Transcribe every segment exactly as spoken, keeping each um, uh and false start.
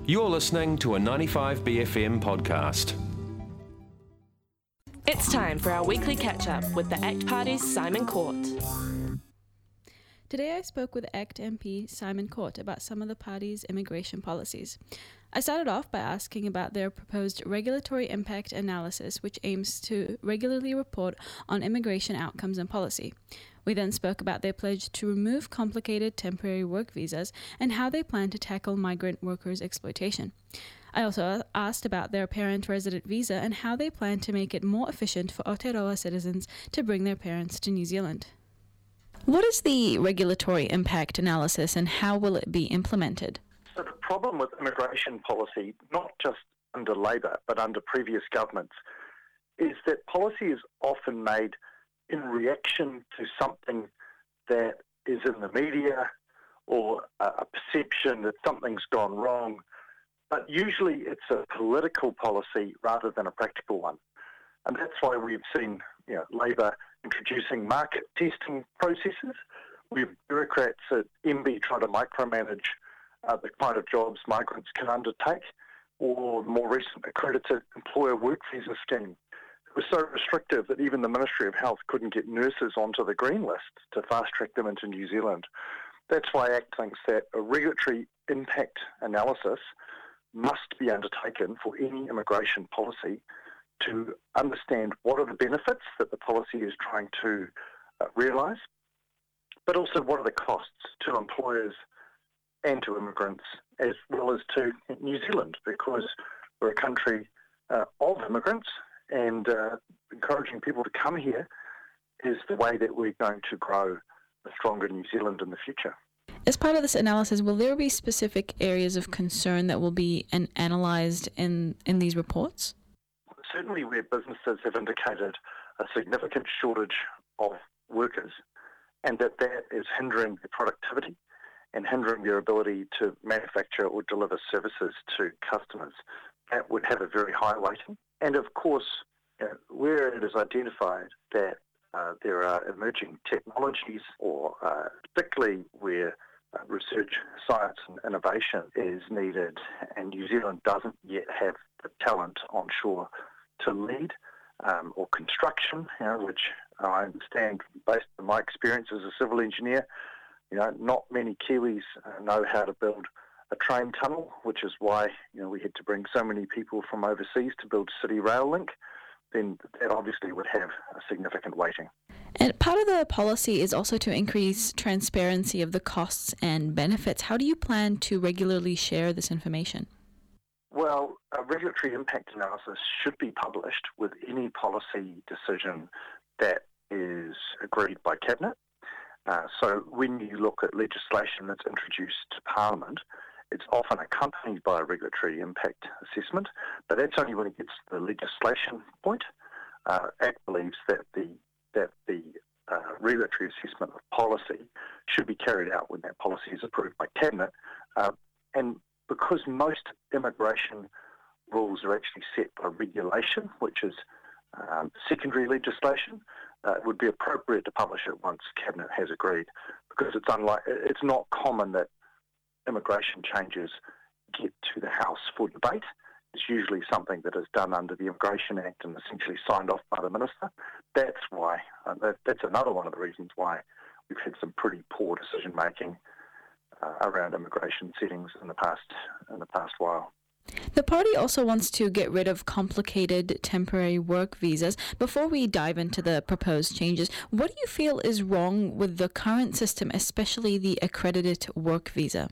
You're listening to a ninety-five B F M podcast. It's time for our weekly catch-up with the ACT Party's Simon Court. Today I spoke with ACT M P Simon Court about some of the party's immigration policies. I started off by asking about their proposed regulatory impact analysis, which aims to regularly report on immigration outcomes and policy. We then spoke about their pledge to remove complicated temporary work visas and how they plan to tackle migrant workers' exploitation. I also asked about their parent-resident visa and how they plan to make it more efficient for Aotearoa citizens to bring their parents to New Zealand. What is the regulatory impact analysis and how will it be implemented? So the problem with immigration policy, not just under Labour but under previous governments, is that policy is often made in reaction to something that is in the media or a perception that something's gone wrong, but usually it's a political policy rather than a practical one. And that's why we've seen you know, Labour introducing market testing processes. We have bureaucrats at M B trying to micromanage uh, the kind of jobs migrants can undertake, or the more recent accredited employer work visa scheme. It was so restrictive that even the Ministry of Health couldn't get nurses onto the green list to fast-track them into New Zealand. That's why ACT thinks that a regulatory impact analysis must be undertaken for any immigration policy to understand what are the benefits that the policy is trying to uh, realise, but also what are the costs to employers and to immigrants, as well as to New Zealand, because we're a country uh, of immigrants, and uh, encouraging people to come here is the way that we're going to grow a stronger New Zealand in the future. As part of this analysis, will there be specific areas of concern that will be an- analysed in, in these reports? Certainly where businesses have indicated a significant shortage of workers and that that is hindering their productivity and hindering their ability to manufacture or deliver services to customers. That would have a very high weighting. And of course, you know, where it is identified that uh, there are emerging technologies, or uh, particularly where uh, research, science and innovation is needed, and New Zealand doesn't yet have the talent onshore to lead, um, or construction, you know, which I understand based on my experience as a civil engineer, you know, not many Kiwis uh, know how to build a train tunnel, which is why you know we had to bring so many people from overseas to build City Rail Link. Then that obviously would have a significant weighting. And part of the policy is also to increase transparency of the costs and benefits. How do you plan to regularly share this information? Well, a regulatory impact analysis should be published with any policy decision that is agreed by Cabinet. Uh, so when you look at legislation that's introduced to Parliament, it's often accompanied by a regulatory impact assessment, but that's only when it gets to the legislation point. Uh, ACT believes that the that the uh, regulatory assessment of policy should be carried out when that policy is approved by Cabinet. Uh, and because most immigration rules are actually set by regulation, which is um, secondary legislation, uh, it would be appropriate to publish it once Cabinet has agreed, because it's unlike it's not common that immigration changes get to the House for debate. It's usually something that is done under the Immigration Act and essentially signed off by the Minister. That's why, uh, that, that's another one of the reasons why we've had some pretty poor decision-making uh, around immigration settings in the past in the past while. The party also wants to get rid of complicated temporary work visas. Before we dive into the proposed changes, what do you feel is wrong with the current system, especially the accredited work visa?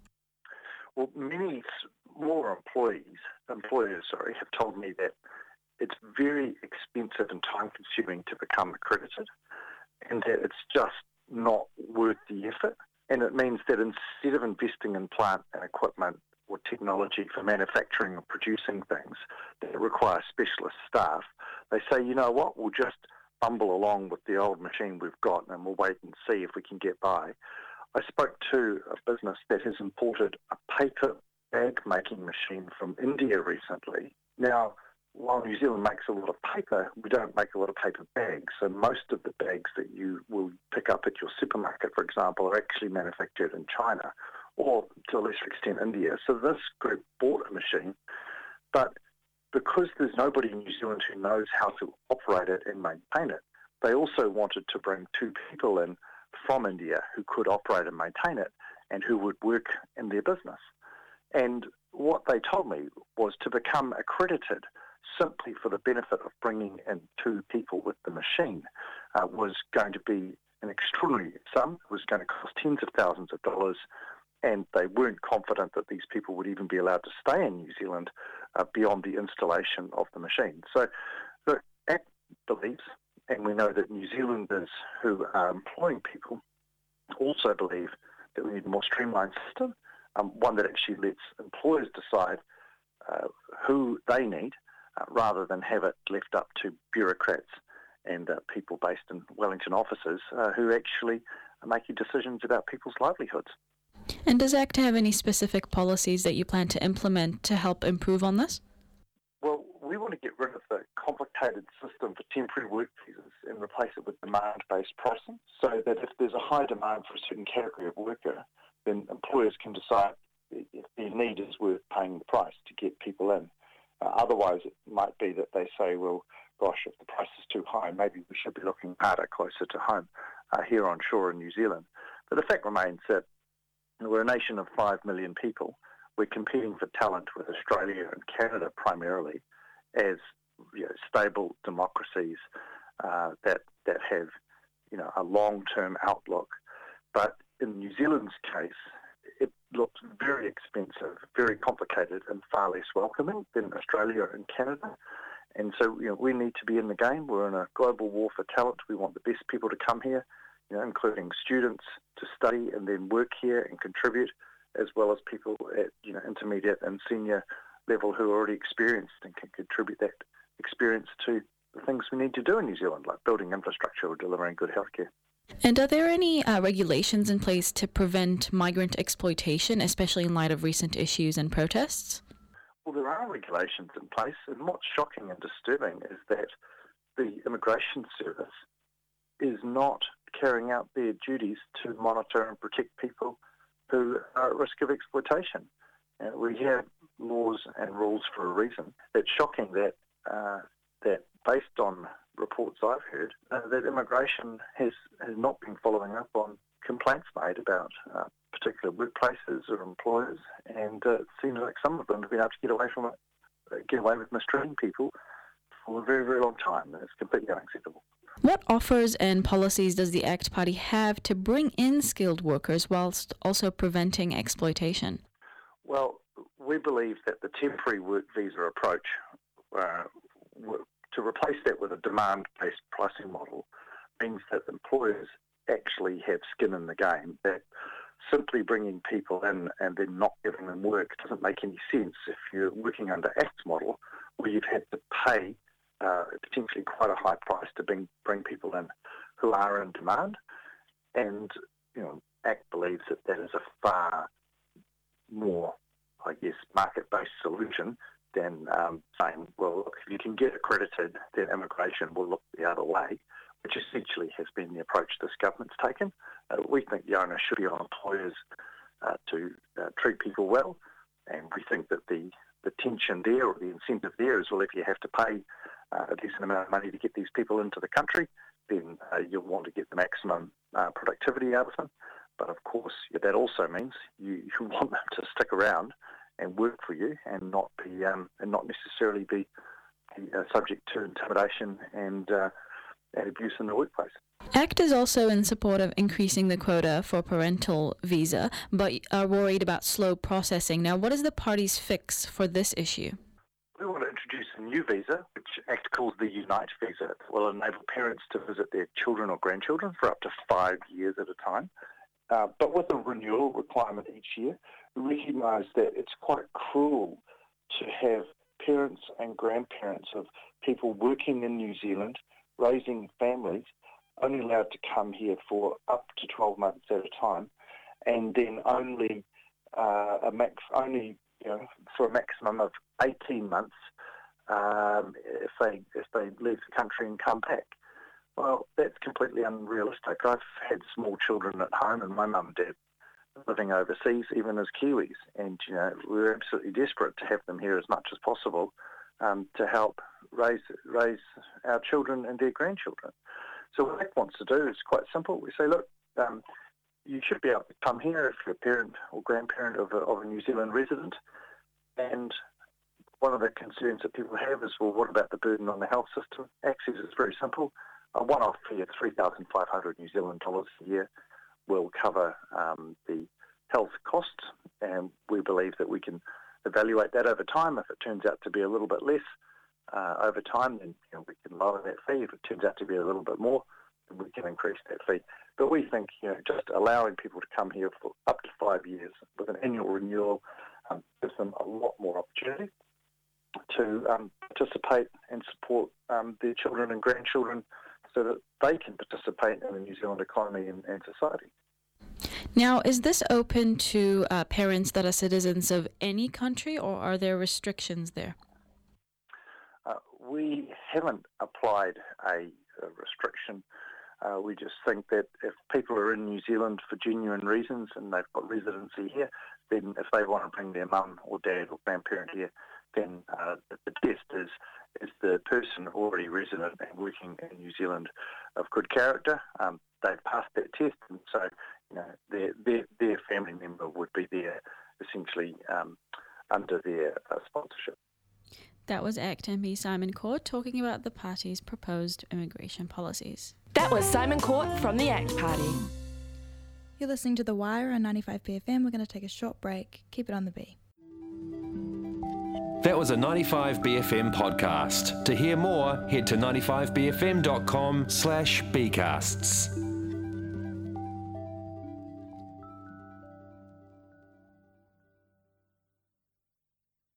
Well, many more employees, employers, sorry, have told me that it's very expensive and time-consuming to become accredited, and that it's just not worth the effort. And it means that instead of investing in plant and equipment or technology for manufacturing or producing things that require specialist staff, they say, you know what, we'll just bumble along with the old machine we've got and we'll wait and see if we can get by. I spoke to a business that has imported a paper bag-making machine from India recently. Now, while New Zealand makes a lot of paper, we don't make a lot of paper bags. So most of the bags that you will pick up at your supermarket, for example, are actually manufactured in China or to a lesser extent India. So this group bought a machine, but because there's nobody in New Zealand who knows how to operate it and maintain it, they also wanted to bring two people in from India who could operate and maintain it and who would work in their business. And what they told me was to become accredited simply for the benefit of bringing in two people with the machine uh, was going to be an extraordinary sum. It was going to cost tens of thousands of dollars, and they weren't confident that these people would even be allowed to stay in New Zealand uh, beyond the installation of the machine. So the Act believes, and we know that New Zealanders who are employing people also believe that we need a more streamlined system, um, one that actually lets employers decide uh, who they need uh, rather than have it left up to bureaucrats and uh, people based in Wellington offices uh, who actually are making decisions about people's livelihoods. And does ACT have any specific policies that you plan to implement to help improve on this? Well, we want to get rid of the complicated system for temporary work visas and replace it with demand-based pricing, so that if there's a high demand for a certain category of worker, then employers can decide if their need is worth paying the price to get people in. Uh, otherwise, it might be that they say, well, gosh, if the price is too high, maybe we should be looking harder closer to home uh, here on shore in New Zealand. But the fact remains that we're a nation of five million people. We're competing for talent with Australia and Canada primarily as you know, stable democracies uh, that that have you know a long-term outlook. But in New Zealand's case, it looks very expensive, very complicated, and far less welcoming than Australia and Canada. And so you know, we need to be in the game. We're in a global war for talent. We want the best people to come here, you know, including students to study and then work here and contribute, as well as people at you know intermediate and senior level who are already experienced and can contribute that experience to the things we need to do in New Zealand, like building infrastructure or delivering good healthcare. And are there any uh, regulations in place to prevent migrant exploitation, especially in light of recent issues and protests? Well, there are regulations in place, and what's shocking and disturbing is that the Immigration Service is not carrying out their duties to monitor and protect people who are at risk of exploitation. Uh, we have laws and rules for a reason. It's shocking that uh, that based on reports I've heard, uh, that immigration has, has not been following up on complaints made about uh, particular workplaces or employers, and uh, it seems like some of them have been able to get away from it, uh, get away with mistreating people for a very, very long time. It's completely unacceptable. What offers and policies does the ACT Party have to bring in skilled workers whilst also preventing exploitation? Well, we believe that the temporary work visa approach, uh, to replace that with a demand-based pricing model, means that employers actually have skin in the game, that simply bringing people in and then not giving them work doesn't make any sense if you're working under ACT's model, where you've had to pay uh, potentially quite a high price to bring, bring people in who are in demand. And, you know, ACT believes that that is a far more, I guess, market-based solution than um, saying, well, look, if you can get accredited, then immigration will look the other way, which essentially has been the approach this government's taken. Uh, we think the onus should be on employers uh, to uh, treat people well, and we think that the, the tension there, or the incentive there, is, well, if you have to pay uh, a decent amount of money to get these people into the country, then uh, you'll want to get the maximum uh, productivity out of them. But of course, yeah, that also means you, you want them to stick around and work for you, and not be um, and not necessarily be uh, subject to intimidation and uh, and abuse in the workplace. ACT is also in support of increasing the quota for parental visa, but are worried about slow processing. Now, what is the party's fix for this issue? We want to introduce a new visa, which ACT calls the Unite visa. It will enable parents to visit their children or grandchildren for up to five years at a time, uh, but with a renewal requirement each year. We recognise that it's quite cruel to have parents and grandparents of people working in New Zealand, raising families, only allowed to come here for up to twelve months at a time, and then only uh, a max, only you know, for a maximum of eighteen months um, if they if they leave the country and come back. Well, that's completely unrealistic. I've had small children at home, and my mum and dad living overseas, even as Kiwis. And, you know, we're absolutely desperate to have them here as much as possible um, to help raise raise our children and their grandchildren. So what A C T wants to do is quite simple. We say, look, um, you should be able to come here if you're a parent or grandparent of a, of a New Zealand resident. And one of the concerns that people have is, well, what about the burden on the health system? Access is very simple. A one-off fee of three thousand five hundred New Zealand dollars a year will cover um, the health costs, and we believe that we can evaluate that over time. If it turns out to be a little bit less uh, over time, then you know, we can lower that fee. If it turns out to be a little bit more, then we can increase that fee. But we think, you know, just allowing people to come here for up to five years with an annual renewal um, gives them a lot more opportunity to um, participate and support um, their children and grandchildren so that they can participate in the New Zealand economy and, and society. Now, is this open to uh, parents that are citizens of any country, or are there restrictions there? Uh, we haven't applied a, a restriction. Uh, we just think that if people are in New Zealand for genuine reasons and they've got residency here, then if they want to bring their mum or dad or grandparent here, then uh, the test is is the person already resident and working in New Zealand of good character. Um, they've passed that test, and so you know their their, their family member would be there essentially um, under their uh, sponsorship. That was A C T M P Simon Court talking about the party's proposed immigration policies. That was Simon Court from the A C T Party. You're listening to The Wire on ninety-five P F M. We're going to take a short break. Keep it on the B. That was a ninety-five B F M podcast. To hear more, head to ninety-five B F M dot com slash B casts.